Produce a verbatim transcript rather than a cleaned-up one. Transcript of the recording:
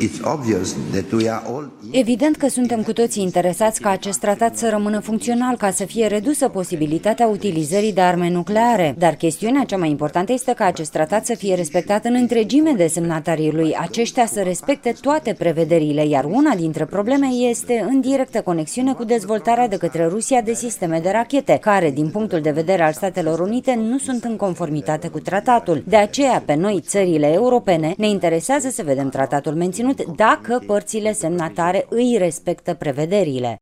Evident că suntem cu toții interesați ca acest tratat să rămână funcțional, ca să fie redusă posibilitatea utilizării de arme nucleare. Dar chestiunea cea mai importantă este ca acest tratat să fie respectat în întregime de semnatarii lui, aceștia să respecte toate prevederile, iar una dintre probleme este în directă conexiune cu dezvoltarea de către Rusia de sisteme de rachete, care, din punctul de vedere al Statelor Unite, nu sunt în conformitate cu tratatul. De aceea, pe noi, țările europene, ne interesează să vedem tratatul menținut dacă părțile semnatare îi respectă prevederile.